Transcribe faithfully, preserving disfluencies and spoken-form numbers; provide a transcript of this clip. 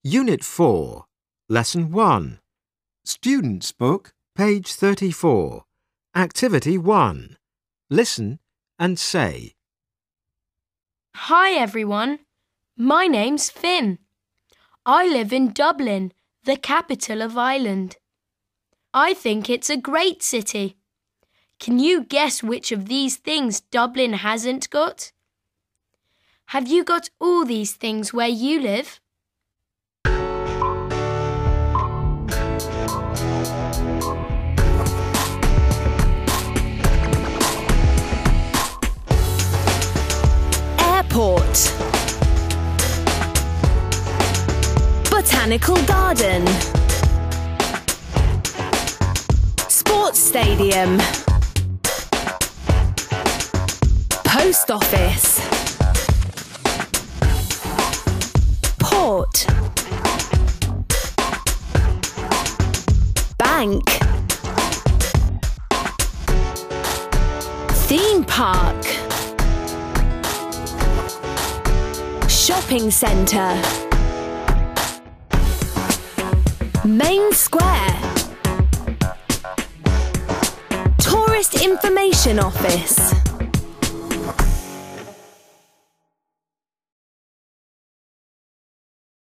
Unit four, Lesson one. Student's Book, page thirty-four. Activity one. Listen and say. Hi everyone, my name's Finn. I live in Dublin, the capital of Ireland. I think it's a great city. Can you guess which of these things Dublin hasn't got? Have you got all these things where you live? Airport, Botanical Garden, Sports Stadium, Post Office, Port, Bank, Theme Park, Shopping Centre, Main Square, Tourist Information Office.